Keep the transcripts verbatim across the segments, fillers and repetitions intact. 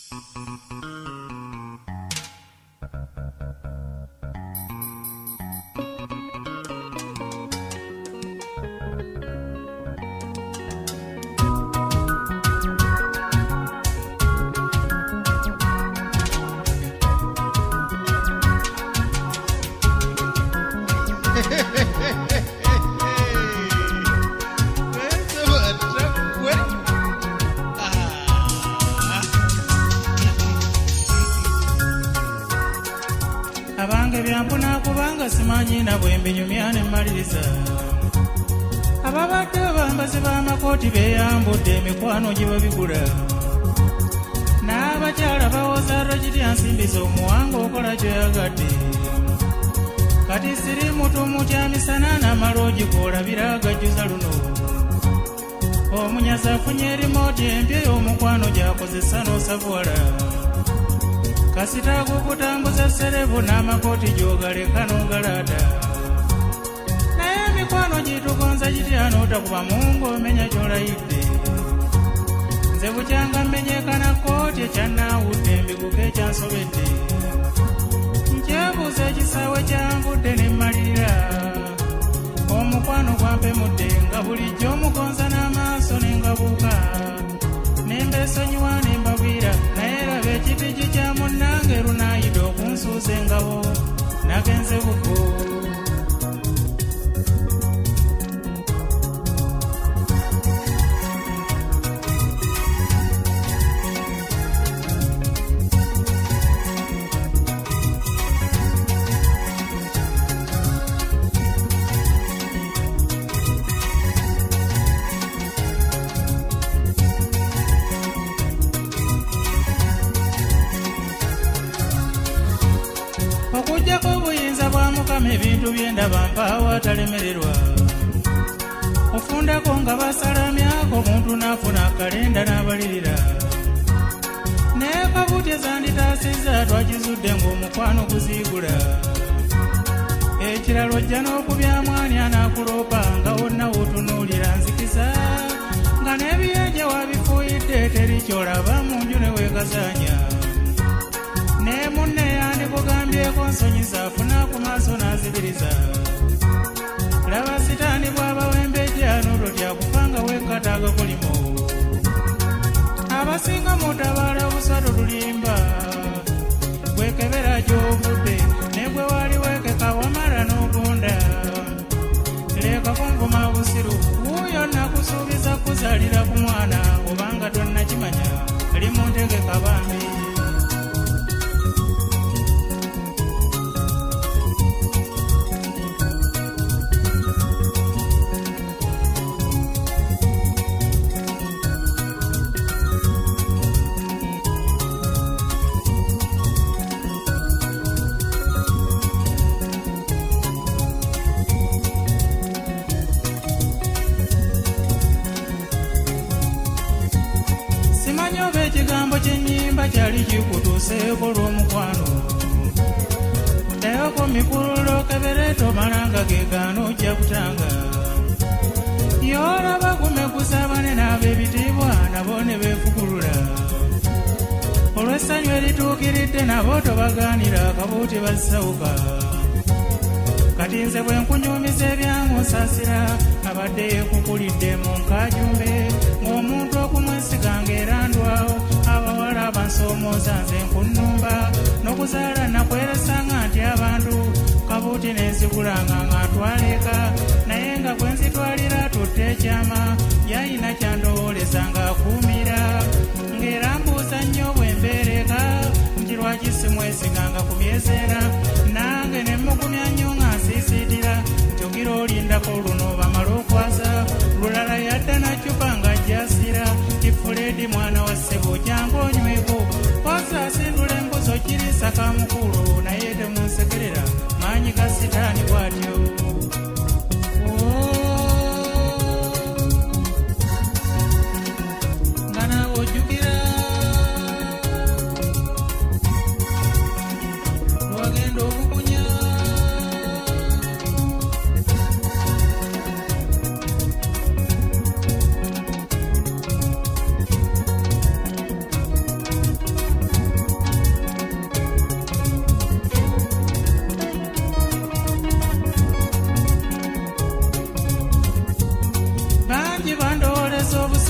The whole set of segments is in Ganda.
Abange byampuna kubanga simanyi na bwembe nyumyane mmaliriza. Ababadde bambazi b'amakooti beeyambudde emikwano gye babigula. N'abakyala bawoza ragiti ansimbiza omuwanga okola ky'oyagadde. Kati siri mutumu kya misana n'amaloogi kw'olabira agajjuza luno. Omunyazi afunye erimooti empya y'omukwano gy'akozesa n'osavuwala. Kasita kukutambuza serebu n'amakooti gy'ogaleka n'ogalaada. Naye emikwano gitugonza gitya n'otakuba mungu omenya gy'olayidde. Nze bukyanga mmenyeeka na kkooti ekyannaawudde mbiguke ekyansobedde. Nkyebuuza ekisaawe kyanvudde ne mmalirira. Omukwano gwampemudde nga bulijjo omugonza n'amaaso ne ngabuuka. Ne mbeesonyiwa ne mbagwira naye laba ekitigi kya munnange lunaayida okunsuuza engabo nagenze buko. Okujjako obuyinza bwa Mukama ebintu by'endaba mpaawo atalemererwa. Ofundako nga basalamyako omuntu n'afuna akalenda n'abalirira. Naye kabuti ezanditaasizza twakizudde ng'omukwano guziigula. Ekiralo ojja n'okubyamwani anaakuloopa nga wonna wootunuulira nzikiza. Nga n'ebiyenje wabifuuyidde teri ky'olaba mu nju ne weegazaanya. Ne munne yandikugambyeko nsonyiza afuna ku maaso n'azibiriza. Laba sitaani bw'abawembejja n'olwotya kufa nga weekataaga kulimo. Abasinga mutabaala busatu lulimba. Gwekebera gy'ovudde ne gwe wali weekeka wamala n'ogonda. Leka kunvuma busiru wuuyo nakusuubiza kuzaalira ku mwana obanga tonnakimanya ali mu ntegeka bambi. Ekigambo ky'ennyimba kyali kikutuuseeko lw'omukwano. Teyoko mikululo kebere tomalanga geegaana ojja kutanga. Y'olaba gumeguza bane n'ab'ebitiibwa nabo ne beefukulula. Olw'essanyu erituukiridde nabo tobagaanira akabuuti bazisawuka. Kati nze bwe nkunyumiza ebyamusaasira abadde yeekukulidde mu nkaajumbe ng'omuntu okumwesiganga era ndwawo abawala abansoomooza nze nkunnumba n'okuzaala nakweresanga nti abantu kabuuti nenzigulanga ng'atwaleka naye nga gwe nzitwalira tutte ekyama yayina kyandowooleza ng'akuumira ng'era mbuuza nnyo bwe mbeereka nti lwaki simwesiganga ku myezeera nange ne mugumya nnyo nga nsiisiitira nti ogira olindako luno bamala okwaza lulala yadda nacupa nga jjasira Ifuledi mwana wa ssebo jangu onyweko osaasindula embuzi okiriisa kamukulu naye temunsekerera maanyi ga sitaani bw'atyo. Nga naawe ojjukira lwagenda okukunya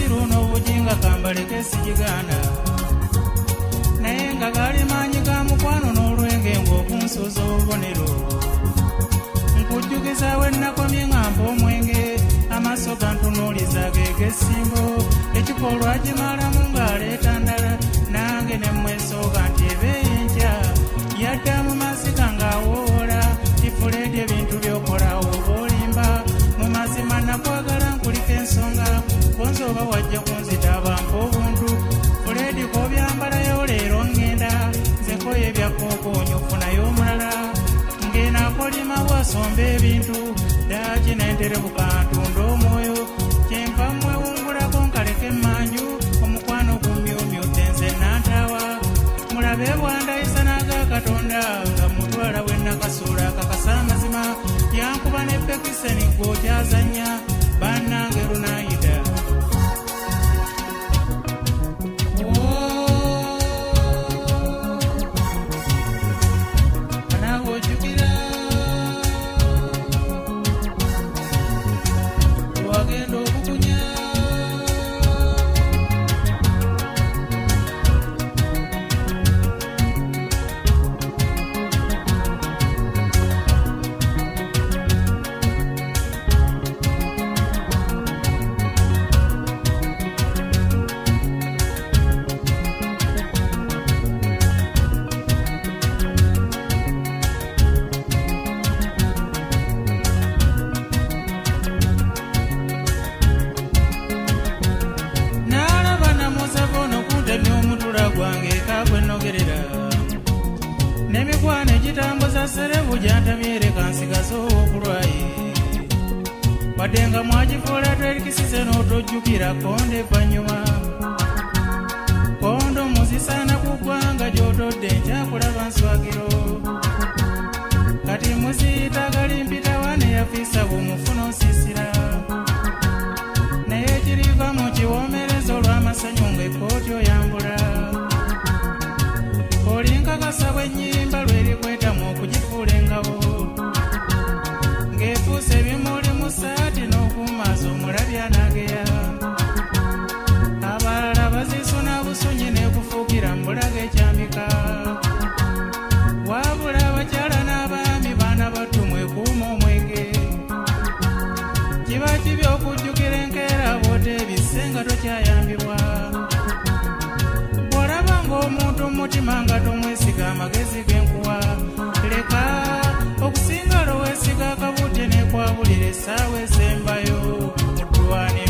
obusiru n'obujinga kambaleke sikiganda naye nga gali maanyi ga mukwano n'olwenge ng'okunsuuza obubonero nkujjukiza we nnakomye ng'ampa omwenge amaaso gantunuuliza geeg'essimbo ekikolwa gimalamu ng'aleeta ndala nange ne mmwesooga nti ebeeyi enkya yadda mu masika ng'awoola ifuleedi ebintu by'okola oba olimba mu mazima nakwagala nkulika ensonga bonza oba wajja kunzita bampa obuntu fuleedi k'obyambalayo leero ngenda nze koye byakookoonyo funayo omulala ng'enaakolima bwasomba ebintu daaki n'enterebuka ntunda omwoyo kyempa mwewungulako nkaleka emmanju omukwano gumyumyute nze nantaawa mulabe bwandayisa n'aga katonda nga mutwala we nakasuula kakasa amazima yankuba ne pekiseni gw'okyazannya bannange lunayida anaawe ojjukira wagenda obukunya n'emikwano egitambuza serebu gyantamyere kansigaza okulwaye wadde nga mwagifuula terikisize n'otojjukira konde vanyuma kondo muzisaana ku ggwanga gy'otodde nkyakulaba nswagiro kati muziyita galimpitawa neyafiisa bw'omufuna osiisira naye kiriva mu kiwoomereza olw'amasanyu ng'ekkooti oyambula olinkakasa bw'ennyimba lwerikwetamu okugifuula engabo ng'efuuse ebimuli mu ssaati n'okumaaso omulabi anageya abalala bazisuna busunyi n'ekufuukira mu bulago ekyambika wabula abakyala n'abaami baana battu mwekuuma omwenge kiba kibi okujjukira enkeera bw'ote ebisse nga tokyayambibwa bw'olaba ng'omuntu mutima nga tomwesiga amagezi g'enkuwa leka okusinga loweesiga akabute n'ekwabulira essaawa esembayo mu ddwani